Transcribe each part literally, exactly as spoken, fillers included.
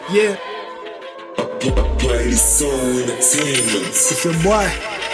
Yeah. Play Soul Entertainment. It's your boy.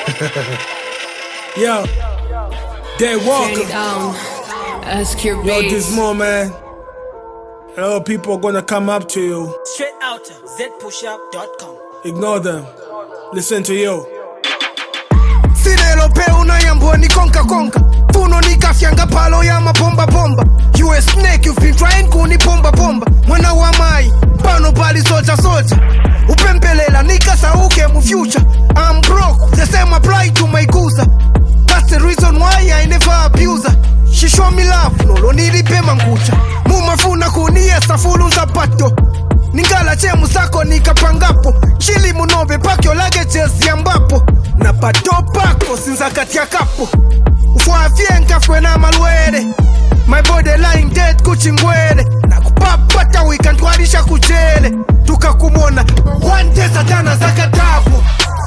Yo. Day Walker. Down. Ask your Yo, base. this more, man. A lot of people are gonna come up to you. Straight out to z push up dot com. Ignore them. Listen to you. Sinelo pe una yamboni konka konka. Funo nika fyanga palo ya mapomba pomba. You a snake, you've been trying kuni pomba pomba. Mwana wa mai, pano pali soja soja. Upempelela nika sauke mu future. I'm broke, the same apply to my guza. That's the reason why I never abuse her. She show me love, nolo nilipe mangucha. Mumafuna kunia safulu zapato. Ningala chemu sako nikapangapo. Chili munobe pakyo lage chezi ambapo. Na pato pako sinza katia kapo. Ufuafie nkafwe na malwere. My body lying dead kuchingwere. Na kupapata wikantwarisha kuchele. Tuka kumona one day satana zakatapo.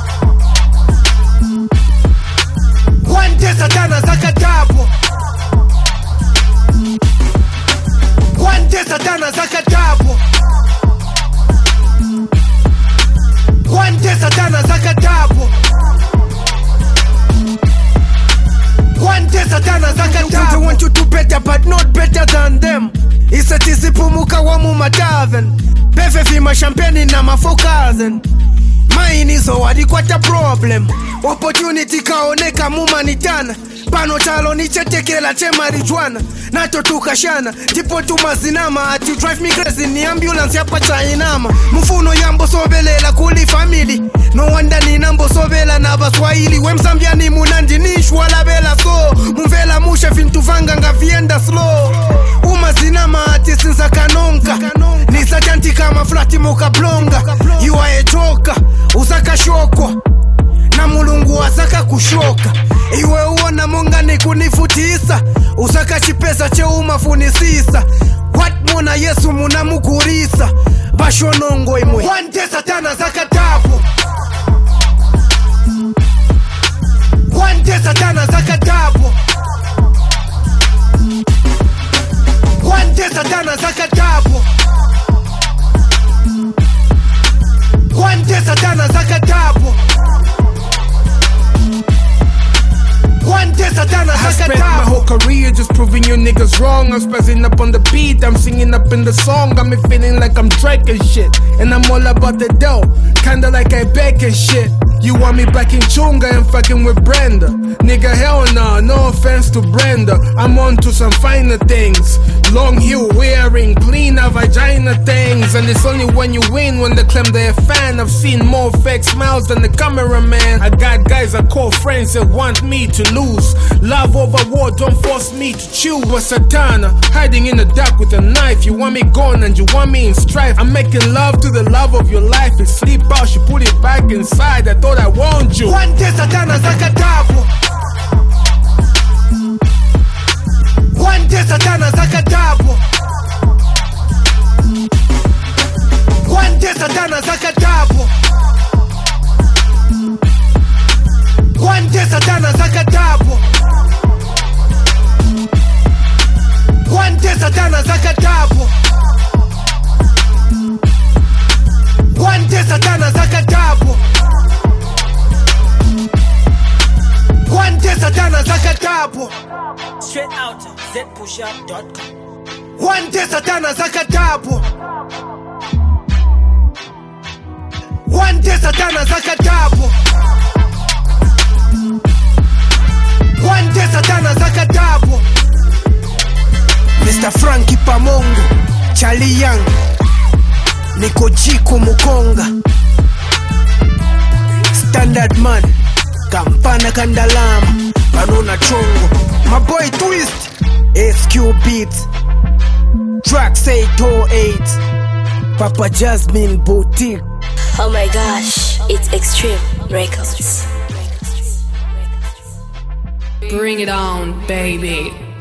One day satana zakatapo. One day satana zakatapo. One day satana zakatapo. One day satana zakatapo. I want you to better but not better than them. Isa tisipumuka wa mumataven. Beve vima champagne na mafokazen. Mine iso wadikwata problem. Opportunity kaoneka mumanitana. Pano chalo ni chetekela che marijuana. Nato tukashana, tipo tumazinama. Ati drive me crazy ni ambulance yapa chainama. Mfuno yambo sobelela kuli family. No wonder ni nambo sobela na baswahili. Wemzambia ni munanji nishwa la bela so. Mvela mushe fintu vanga nga vienda slow. Umazinama ati sinza kanonka. Ni sajanti kama flati moka blonga. You are a joker, usaka shokwa. Na mulungu wasaka kushoka. Iwe uona monga ni kunifutisa. Usaka chipesa che umafunisisa. What muna Yesu muna mukurisa. Bashonongo imwe one day satana zakatapo. One day satana zakatapo. One day satana zakatapo. One day satana zakatapo. One day satana I spent my whole career just proving you niggas wrong. I'm spazzing up on the beat, I'm singing up in the song. Got me feeling like I'm Drake and shit. And I'm all about the dough, kinda like I bake and shit. You want me back in Chunga and fucking with Brenda. Nigga, hell nah, no offense to Brenda. I'm on to some finer things. Long heel wearing, cleaner vagina things. And it's only when you win when they claim they're a fan. I've seen more fake smiles than the cameraman. I got guys I call friends that want me to lose. Love over war, don't force me to choose. A Satana, hiding in the dark with a knife. You want me gone and you want me in strife. I'm making love to the love of your life. If sleep out, she put it back inside. I thought I warned you. One day satana zakatapo. One day satana zakatapo. One day satana zakatapo. One day satana zakatapo. One day satana zakatapo. One day satana zakatapo. One day satana zakatapo. Straight out to z push up dot com. One day satana zakatapo. One day satana zakatapo. One day satana zakatapo. Mister Frankie Pamongo, Charlie Young, Niko Jiko Mukonga, Standard Man, Kampana Kandalama, Banona Chongo, my boy Twist, S Q Beats, Tracks eight oh eight, Papa Jasmine Boutique. Oh my gosh, it's Extreme Records. Bring it on, baby.